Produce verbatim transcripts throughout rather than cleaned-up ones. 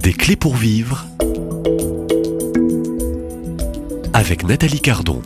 Des clés pour vivre avec Nathalie Cardon.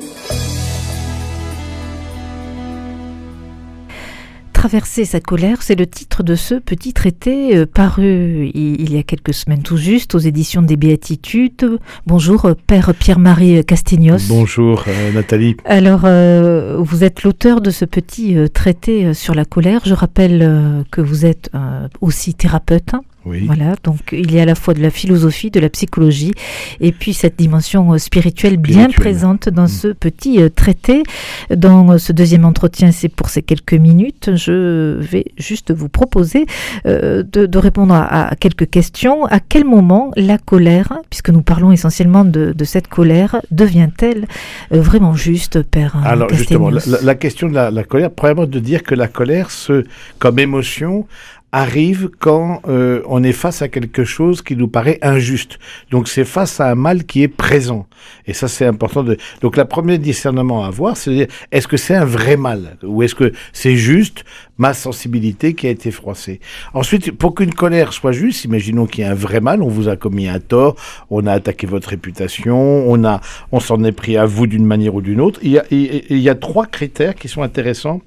Traverser sa colère, c'est le titre de ce petit traité euh, paru il, il y a quelques semaines tout juste aux éditions des Béatitudes. Bonjour euh, Père Pierre-Marie Castignos. Bonjour euh, Nathalie. Alors euh, vous êtes l'auteur de ce petit euh, traité euh, sur la colère. Je rappelle euh, que vous êtes euh, aussi thérapeute. Oui. Voilà, donc il y a à la fois de la philosophie, de la psychologie et puis cette dimension euh, spirituelle bien Spirituelle. présente dans Mmh. ce petit euh, traité. Dans euh, ce deuxième entretien, c'est pour ces quelques minutes, je vais juste vous proposer euh, de, de répondre à, à quelques questions. À quel moment la colère, puisque nous parlons essentiellement de, de cette colère, devient-elle euh, vraiment juste, Père Alors justement, Castignos? la, la question de la, la colère, premièrement de dire que la colère, se, comme émotion, arrive quand euh, on est face à quelque chose qui nous paraît injuste. Donc c'est face à un mal qui est présent. Et ça c'est important. De... Donc la première discernement à avoir, c'est de dire, est-ce que c'est un vrai mal? Ou est-ce que c'est juste ma sensibilité qui a été froissée? Ensuite, pour qu'une colère soit juste, imaginons qu'il y a un vrai mal, on vous a commis un tort, on a attaqué votre réputation, on, a, on s'en est pris à vous d'une manière ou d'une autre. Il y a, il, il y a trois critères qui sont intéressants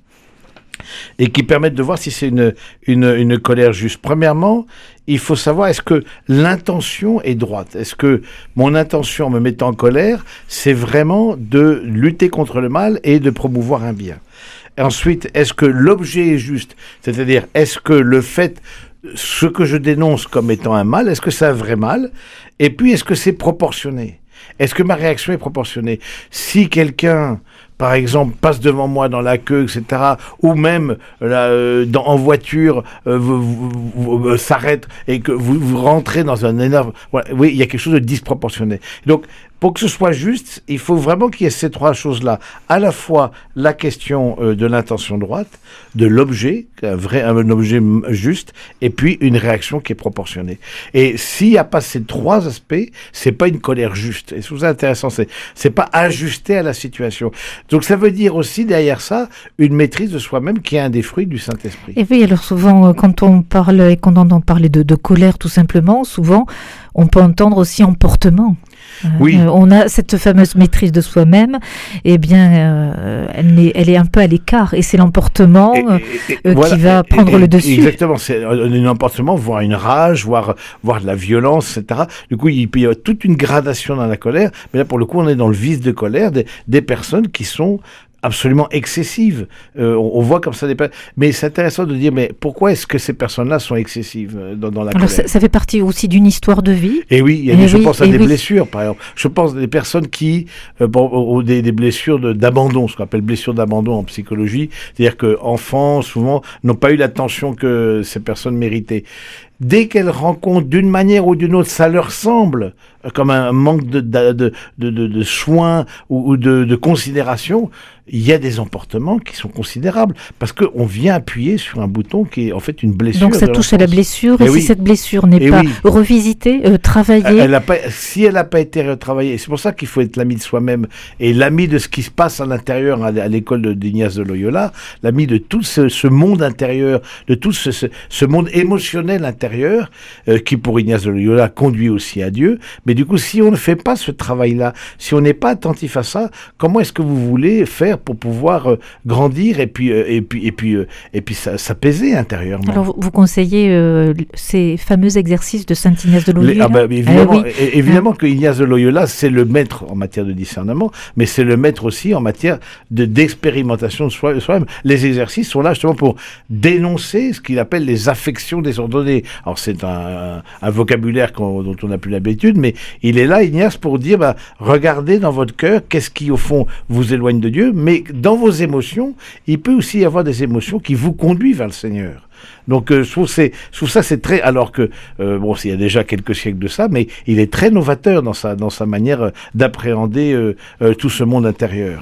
et qui permettent de voir si c'est une, une, une colère juste. Premièrement, il faut savoir, est-ce que l'intention est droite? Est-ce que mon intention en me mettant en colère, c'est vraiment de lutter contre le mal et de promouvoir un bien? Et ensuite, est-ce que l'objet est juste? C'est-à-dire, est-ce que le fait, ce que je dénonce comme étant un mal, est-ce que c'est un vrai mal? Et puis, est-ce que c'est proportionné? Est-ce que ma réaction est proportionnée? Si quelqu'un, par exemple, passe devant moi dans la queue, et cetera, ou même là, euh, dans, en voiture, euh, vous, vous, vous, vous, s'arrête et que vous, vous rentrez dans un énorme... Voilà, oui, il y a quelque chose de disproportionné. Donc, pour que ce soit juste, il faut vraiment qu'il y ait ces trois choses-là. À la fois la question euh, de l'intention droite, de l'objet, un vrai un objet juste, et puis une réaction qui est proportionnée. Et s'il n'y a pas ces trois aspects, c'est pas une colère juste. Et ce qui est intéressant, c'est c'est pas ajusté à la situation. Donc ça veut dire aussi derrière ça une maîtrise de soi-même qui est un des fruits du Saint-Esprit. Et oui, alors souvent quand on parle et qu'on entend parler de, de colère tout simplement, souvent on peut entendre aussi emportement. Oui. Euh, on a cette fameuse maîtrise de soi-même, et eh bien, euh, elle, est, elle est un peu à l'écart, et c'est l'emportement euh, et, et, euh, voilà, qui va et, prendre et, le dessus. Exactement, c'est un emportement, voire une rage, voire, voire de la violence, et cetera. Du coup, il peut y avoir toute une gradation dans la colère, mais là, pour le coup, on est dans le vice de colère des, des personnes qui sont absolument excessives. Euh, on, on voit comme ça des personnes. Mais c'est intéressant de dire, mais pourquoi est-ce que ces personnes-là sont excessives dans, dans la Alors, colère? ça, ça fait partie aussi d'une histoire de vie. Et oui, il y a et des, je oui, pense à et des oui. blessures, par exemple. Je pense à des personnes qui euh, bon, ont des, des blessures de, d'abandon, ce qu'on appelle blessures d'abandon en psychologie. C'est-à-dire que enfants, souvent, n'ont pas eu l'attention que ces personnes méritaient. Dès qu'elles rencontrent d'une manière ou d'une autre, ça leur semble comme un manque de, de, de, de, de soins ou, ou de, de considération, il y a des emportements qui sont considérables parce qu'on vient appuyer sur un bouton qui est en fait une blessure. Donc ça touche à la blessure, et, et si oui. cette blessure n'est et pas oui. revisitée, euh, travaillée... Elle a pas, si elle n'a pas été retravaillée, c'est pour ça qu'il faut être l'ami de soi-même et l'ami de ce qui se passe à l'intérieur, à, à l'école de, d'Ignace de Loyola, l'ami de tout ce, ce monde intérieur, de tout ce, ce, ce monde émotionnel intérieur, euh, qui pour Ignace de Loyola conduit aussi à Dieu. Mais du coup, si on ne fait pas ce travail-là, si on n'est pas attentif à ça, comment est-ce que vous voulez faire pour pouvoir euh, grandir et puis euh, et puis et puis euh, et puis s'apaiser intérieurement? Alors vous conseillez euh, ces fameux exercices de Saint Ignace de Loyola? Les, ah bah, évidemment, ah, oui. é- évidemment que Ignace de Loyola, c'est le maître en matière de discernement, mais c'est le maître aussi en matière de d'expérimentation de soi- soi-même. Les exercices sont là justement pour dénoncer ce qu'il appelle les affections désordonnées. Alors c'est un, un vocabulaire qu'on, dont on n'a plus l'habitude, mais il est là, Ignace, pour dire, bah, regardez dans votre cœur, qu'est-ce qui au fond vous éloigne de Dieu, mais dans vos émotions, il peut aussi y avoir des émotions qui vous conduisent vers le Seigneur. Donc euh, je trouve c'est je trouve ça c'est très, alors que euh, bon, il y a déjà quelques siècles de ça, mais il est très novateur dans sa dans sa manière d'appréhender euh, euh, tout ce monde intérieur.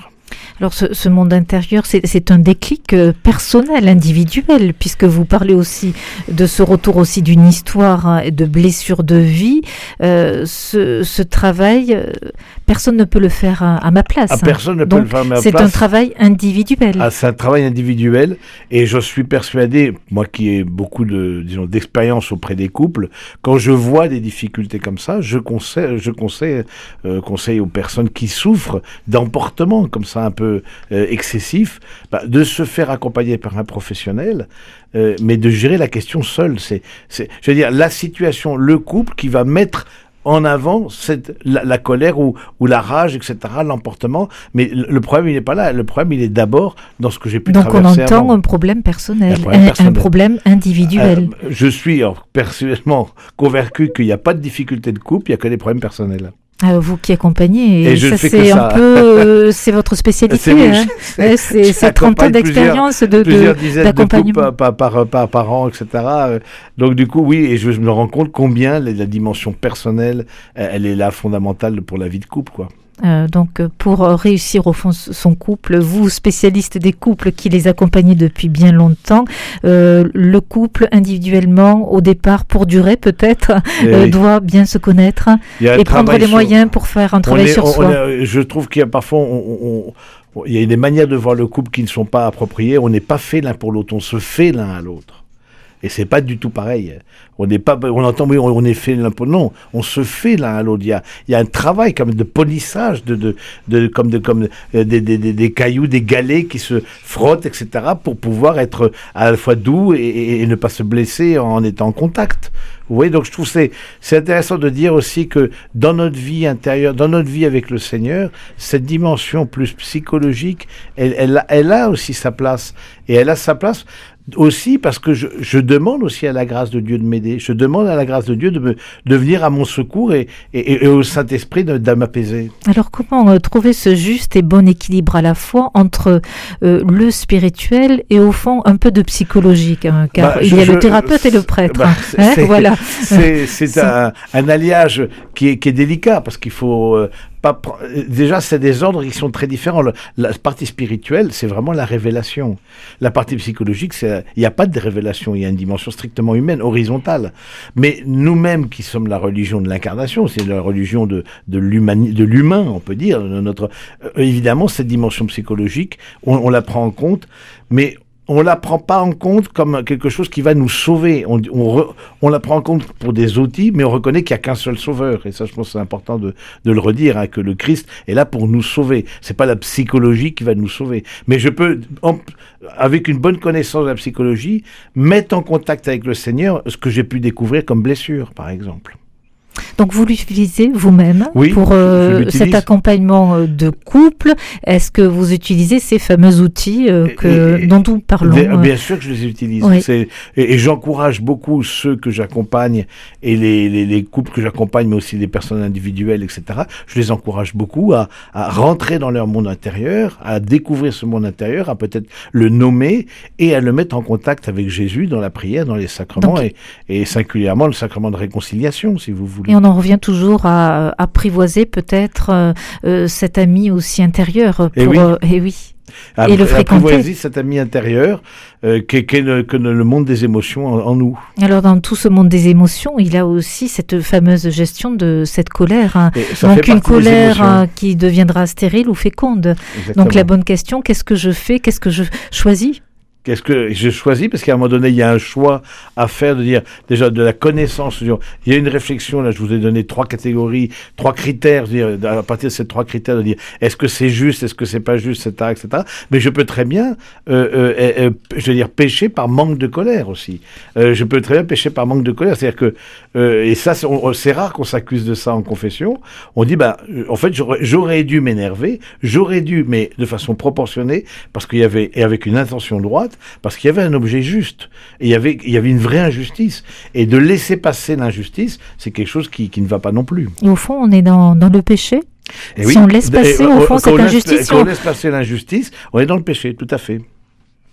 Alors ce, ce monde intérieur, c'est, c'est un déclic euh, personnel, individuel, puisque vous parlez aussi de ce retour aussi d'une histoire hein, et de blessures de vie. Euh, ce, ce travail, euh, personne ne peut le faire à, à ma place. Ah, hein. personne ne peut Donc, le faire à ma c'est place. un travail individuel. Ah, c'est un travail individuel et je suis persuadé, moi qui ai beaucoup de, disons, d'expérience auprès des couples, quand je vois des difficultés comme ça, je conseille, je conseille, euh, conseille aux personnes qui souffrent d'emportements comme ça un peu euh, excessifs, bah, de se faire accompagner par un professionnel, euh, mais de gérer la question seul. C'est, c'est, je veux dire, la situation, le couple qui va mettre en avant cette, la, la colère ou, ou la rage, et cetera, l'emportement. Mais le, le problème, il n'est pas là. Le problème, il est d'abord dans ce que j'ai pu Donc traverser on entend avant. un problème personnel, Un problème un, personnel. un problème individuel. Euh, je suis alors, personnellement convaincu qu'il n'y a pas de difficulté de couple, il n'y a que des problèmes personnels. Euh, vous qui accompagnez, Et et je ça ne fais c'est que un ça. peu, euh, c'est votre spécialité, C'est mon- hein. Ouais, c'est, c'est trente ans J'accompagne d'expérience de, plusieurs de, dizaines de d'accompagnement. couples par, par, par, par an, et cetera. Euh, Donc du coup, oui, et je me rends compte combien la, la dimension personnelle, elle, elle est là fondamentale pour la vie de couple, quoi. Euh, donc euh, pour euh, réussir au fond s- son couple, vous spécialiste des couples qui les accompagnez depuis bien longtemps, euh, le couple individuellement au départ pour durer peut-être Eh euh, oui. doit bien se connaître Il y a un et prendre travail les sur- moyens pour faire un On travail est- sur on- soi. on est- je trouve qu'il y a parfois, on, on- on- il y a des manières de voir le couple qui ne sont pas appropriées. On n'est pas fait l'un pour l'autre, on se fait l'un à l'autre. Et c'est pas du tout pareil. On n'est pas, on entend, oui, on, on est fait l'un pour non, on se fait l'un à l'autre. Il y a, il y a un travail comme de polissage, de, de, de comme de, comme euh, des, des, des, des cailloux, des galets qui se frottent, et cetera, pour pouvoir être à la fois doux et, et, et ne pas se blesser en étant en contact. Vous voyez, donc je trouve que c'est, c'est intéressant de dire aussi que dans notre vie intérieure, dans notre vie avec le Seigneur, cette dimension plus psychologique, elle, elle, a, elle a aussi sa place. Et elle a sa place aussi parce que je, je demande aussi à la grâce de Dieu de m'aider. Je demande à la grâce de Dieu de, me, de venir à mon secours et, et, et au Saint-Esprit de, de m'apaiser. Alors comment euh, trouver ce juste et bon équilibre à la fois entre euh, le spirituel et au fond un peu de psychologique, hein, car Bah, il je- y a je- le thérapeute et le prêtre. bah, hein, c'est- hein, c'est- voilà. C'est, c'est C'est- un, un alliage qui est, qui est délicat parce qu'il faut euh, pas. pr- euh, Déjà, c'est des ordres qui sont très différents. Le- la partie spirituelle, c'est vraiment la révélation. La partie psychologique, c'est il n'y a pas de révélation. Il y a une dimension strictement humaine, horizontale. Mais nous-mêmes, qui sommes la religion de l'incarnation, c'est la religion de de, l'humani- de l'humain, on peut dire. de Notre euh, évidemment, cette dimension psychologique, on, on la prend en compte, mais on la prend pas en compte comme quelque chose qui va nous sauver. On, on, re- on la prend en compte pour des outils, mais on reconnaît qu'il y a qu'un seul sauveur. Et ça, je pense que c'est important de, de le redire, hein, que le Christ est là pour nous sauver. C'est pas la psychologie qui va nous sauver. Mais je peux, en- avec une bonne connaissance de la psychologie, mettre en contact avec le Seigneur ce que j'ai pu découvrir comme blessure, par exemple. Donc vous l'utilisez vous-même Oui, pour je- je euh, l'utilise. cet accompagnement euh, de couple. Est-ce que vous utilisez ces fameux outils euh, que, Et- et- dont nous parlons Bien, euh, bien sûr que je les utilise. Oui. C'est, et, et j'encourage beaucoup ceux que j'accompagne et les, les, les couples que j'accompagne, mais aussi les personnes individuelles, et cetera. Je les encourage beaucoup à, à rentrer dans leur monde intérieur, à découvrir ce monde intérieur, à peut-être le nommer et à le mettre en contact avec Jésus dans la prière, dans les sacrements Donc, et, et singulièrement le sacrement de réconciliation, si vous voulez. Et on en revient toujours à euh, apprivoiser peut-être euh, euh, cet ami aussi intérieur pour Eh oui. euh, eh oui. À- et le fréquenter. apprivoiser cet ami intérieur euh, qu'est, qu'est le, que le monde des émotions en, en nous. Alors dans tout ce monde des émotions, il y a aussi cette fameuse gestion de cette colère. hein. Et ça Donc fait une partie des colère émotions. hein, qui deviendra stérile ou féconde. Exactement. Donc la bonne question, qu'est-ce que je fais, qu'est-ce que je choisis? Qu'est-ce que je choisis? Parce qu'à un moment donné, il y a un choix à faire de dire, déjà, de la connaissance. Il y a une réflexion, là, je vous ai donné trois catégories, trois critères, je veux dire, à partir de ces trois critères, de dire, est-ce que c'est juste, est-ce que c'est pas juste, et cetera, et cetera. Mais je peux très bien, euh, euh, euh, je veux dire, pécher par manque de colère aussi. Euh, je peux très bien pécher par manque de colère. C'est-à-dire que, euh, et ça, c'est, on, c'est rare qu'on s'accuse de ça en confession. On dit, bah, en fait, j'aurais, j'aurais dû m'énerver, j'aurais dû, mais de façon proportionnée, parce qu'il y avait, et avec une intention droite, parce qu'il y avait un objet juste, et il y avait, il y avait une vraie injustice. Et de laisser passer l'injustice, c'est quelque chose qui, qui ne va pas non plus. Et au fond, on est dans, dans le péché. Et si on laisse passer et, au fond quand cette on laisse- injustice, Quand on on- laisse passer l'injustice, on est dans le péché, tout à fait.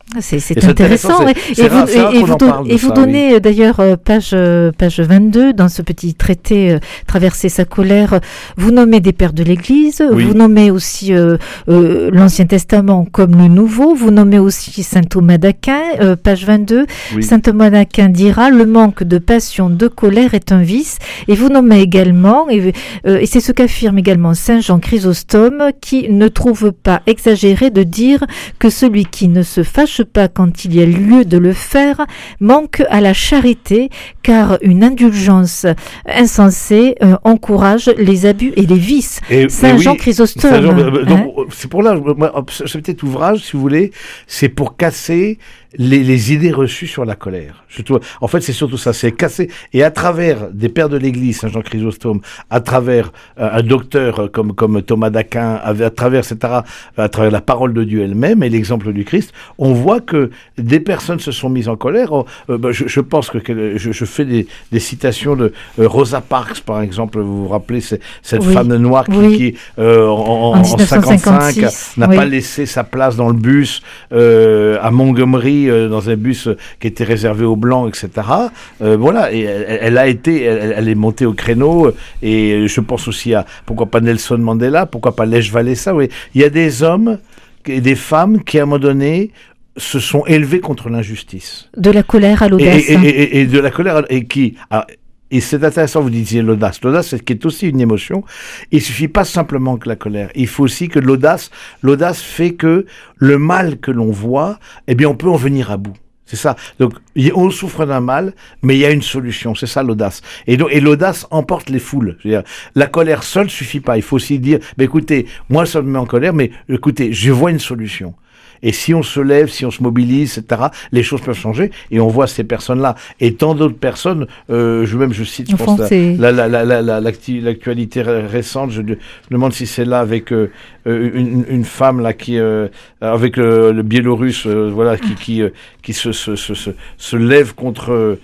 C'est, c'est Et c'est intéressant. intéressant, ouais. c'est- c'est Et, rare- vous, c'est rare et, et qu'on vous, en don- parle de et vous ça, donnez euh, d'ailleurs euh, page, euh, page vingt-deux dans ce petit traité euh, Traverser sa colère. Vous nommez des pères de l'Église, Oui. vous nommez aussi euh, euh, l'Ancien Testament comme le Nouveau, vous nommez aussi saint Thomas d'Aquin, euh, page vingt-deux. Oui. Saint Thomas d'Aquin dira le manque de passion, de colère est un vice. Et vous nommez également, et, euh, et c'est ce qu'affirme également saint Jean Chrysostome, qui ne trouve pas exagéré de dire que celui qui ne se fâche pas quand il y a lieu de le faire manque à la charité, car une indulgence insensée euh, encourage les abus et les vices. Et- Saint et oui, Jean Chrysostome. Saint Jean- euh, donc, hein. c'est pour là, moi, ce petit ouvrage, si vous voulez, c'est pour casser les, les idées reçues sur la colère. Je trouve, en fait, c'est surtout ça, c'est casser. Et à travers des pères de l'Église, Saint Jean Chrysostome, à travers euh, un docteur comme, comme Thomas d'Aquin, à, à travers, et cetera, à travers la parole de Dieu elle-même et l'exemple du Christ, on voit que des personnes se sont mises en colère. Oh, euh, bah, je, je pense que, que je, je fais des, des citations de euh, Rosa Parks, par exemple. Vous vous rappelez, c'est, cette Oui. femme noire qui, Oui. qui euh, en, En en dix-neuf cent cinquante-cinq, cinquante-six, n'a oui. pas laissé sa place dans le bus euh, à Montgomery, euh, dans un bus euh, qui était réservé aux Blancs, et cetera. Euh, voilà, et elle, elle a été, elle, elle est montée au créneau, euh, et je pense aussi à, pourquoi pas Nelson Mandela, pourquoi pas Lech Walesa, oui. Il y a des hommes et des femmes qui, à un moment donné, se sont élevés contre l'injustice. De la colère à Et, l'audace. et, et, et, et de la colère, et qui... alors, et c'est intéressant, vous disiez l'audace. L'audace, c'est qui est aussi une émotion. Il suffit pas simplement que la colère. Il faut aussi que l'audace, l'audace fait que le mal que l'on voit, eh bien, on peut en venir à bout. C'est ça. Donc, y- on souffre d'un mal, mais il y a une solution. C'est ça l'audace. Et donc, et l'audace emporte les foules. Je veux dire, la colère seule suffit pas. Il faut aussi dire, mais écoutez, moi, ça me met en colère, mais écoutez, je vois une solution. Et si on se lève, si on se mobilise, et cetera, les choses peuvent changer. Et on voit ces personnes-là et tant d'autres personnes. Euh, je même je cite, je Enfin, pense c'est- la, la, la, la, la- l'acti- l'actualité ré- récente. Je, je me demande si c'est là avec euh, euh, une, une femme là qui euh, avec le, le Biélorusse, euh, voilà, qui qui euh, qui se se, se se se lève contre euh,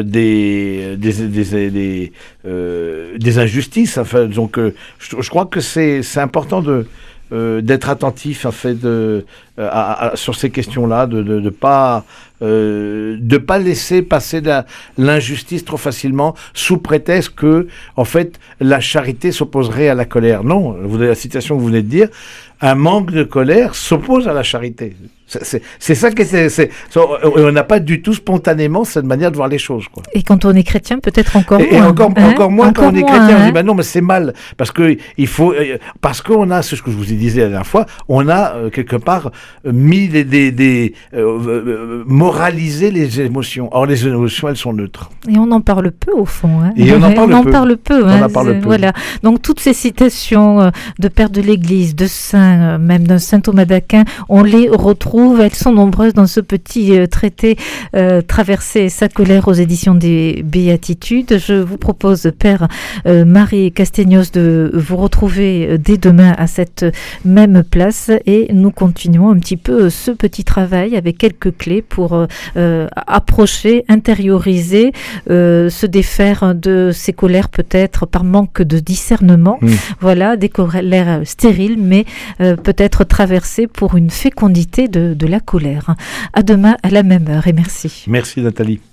des des des des, euh, des injustices. Enfin, donc euh, je, je crois que c'est c'est important de Euh, d'être attentif en fait de, euh, à, à, sur ces questions-là, de de, de pas euh, de pas laisser passer la, l'injustice trop facilement sous prétexte que en fait la charité s'opposerait à la colère. Non, vous avez la citation que vous venez de dire. Un manque de colère s'oppose à la charité. C'est, c'est, c'est ça que c'est, c'est, c'est. On n'a pas du tout spontanément cette manière de voir les choses, quoi. Et quand on est chrétien, peut-être encore Et, et moins. encore, hein. encore moins Encore quand on est moins, chrétien. On hein. dit, ben non, mais c'est mal. Parce que il faut, euh, parce qu'on a, c'est ce que je vous ai disais la dernière fois, on a, euh, quelque part, euh, mis des, des, des euh, euh, moralisé les émotions. Or, les émotions, elles sont neutres. Et on en parle peu au fond. Hein. Et on en parle peu. parle peu. On hein. en parle peu. Voilà. Donc toutes ces citations euh, de pères de l'Église, de saints, euh, même d'un saint Thomas d'Aquin, on les retrouve. Elles sont nombreuses dans ce petit euh, traité euh, Traverser sa colère aux éditions des Béatitudes. Je vous propose, Père euh, Marie Castegnos, de vous retrouver euh, dès demain à cette même place et nous continuons un petit peu euh, ce petit travail avec quelques clés pour euh, euh, approcher, intérioriser, euh, se défaire de ces colères peut-être par manque de discernement. Mmh. Voilà, des colères stériles, mais euh, peut-être traversées pour une fécondité de, de la colère. À demain à la même heure et merci. Merci, Nathalie.